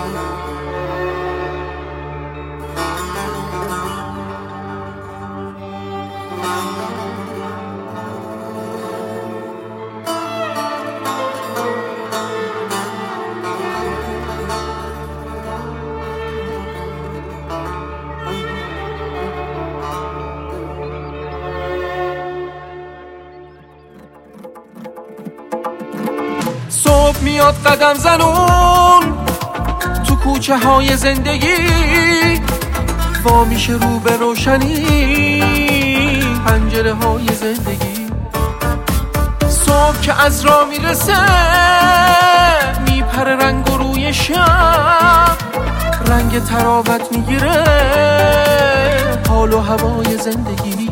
صبح میاد قدم زنون تو کوچه های زندگی، وا میشه رو به روشنی پنجره های زندگی. صبح که از راه میرسه میپره رنگ و روی شب، رنگ تراوت میگیره حال و هوای زندگی.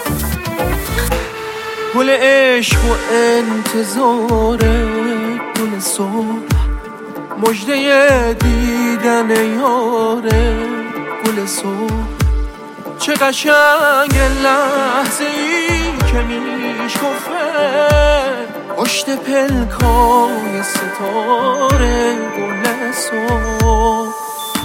گل عشق و انتظار گل صبح، مژده دیدن یاره گل صبح. چه قشنگ لحظه ای که میشکفه پشت پلکای ستاره گل صبح.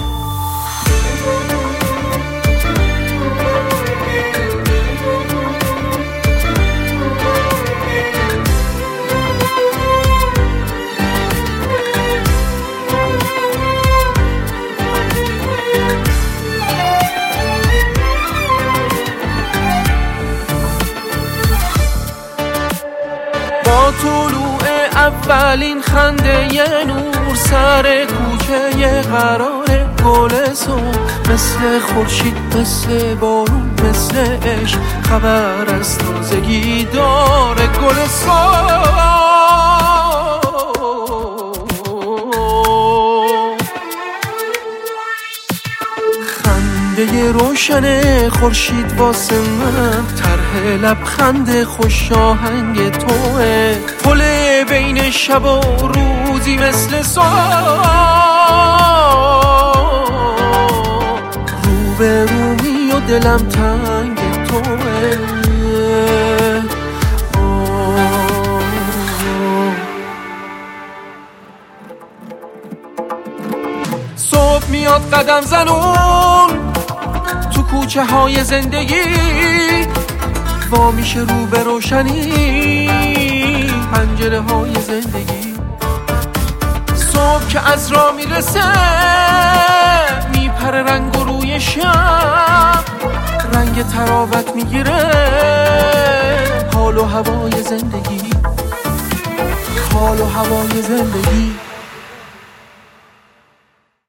با طلوع اولین خنده یه نور سر کوچه یه قراره گل صبح، مثل خورشید مثل بارون مثل عشق خبر از تازگی داره گل صبح. خنده روشن خورشید واسه من طرح لبخند خوش آهنگ توه، پل بین شب و روزی مثل صبح، رو به رومی و دلم تنگ توه. صبح میاد قدم زنون تو کوچه های زندگی، وا میشه رو به روشنی پنجره های زندگی. صبح که از راه میرسه میپره رنگ و روی شب، رنگ تراوت میگیره حال و هوای زندگی، حال و هوای زندگی.